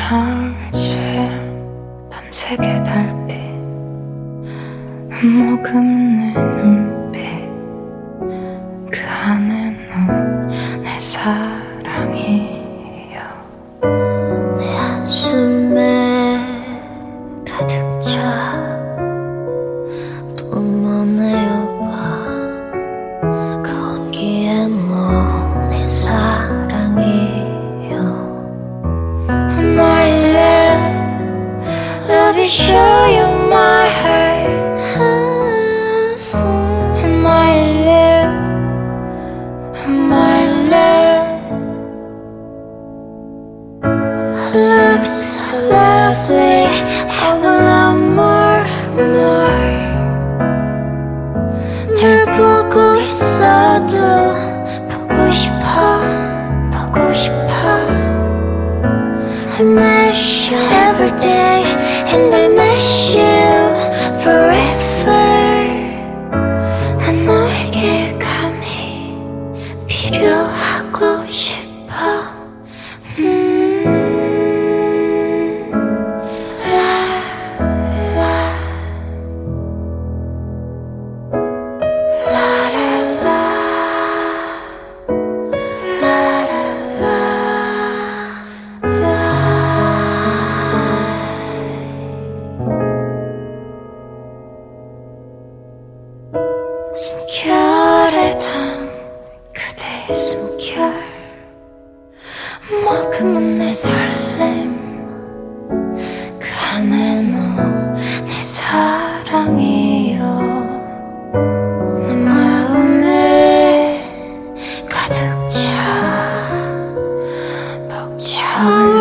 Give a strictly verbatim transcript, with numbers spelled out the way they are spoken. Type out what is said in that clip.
찰지 밤새게 달빛 머금는 눈빛 그 안에 넌 내 사랑이여 내 한숨에 가득 차 뿜어내어봐 그 온기에 너 내 사랑이여 My love, love you show you my heart My love, my love Love is so lovely I will love more, more 널 보고 있어도 보고 싶어, 보고 싶어 I miss you every day and I miss you forever 난 너에게 감히 필요하고 싶어 음, 라, 라, 라라라 숨결에 단 그대의 숨결 머금은 내 설렘 그 안에 넌 내 사랑이여 내 마음에 가득 차 벅차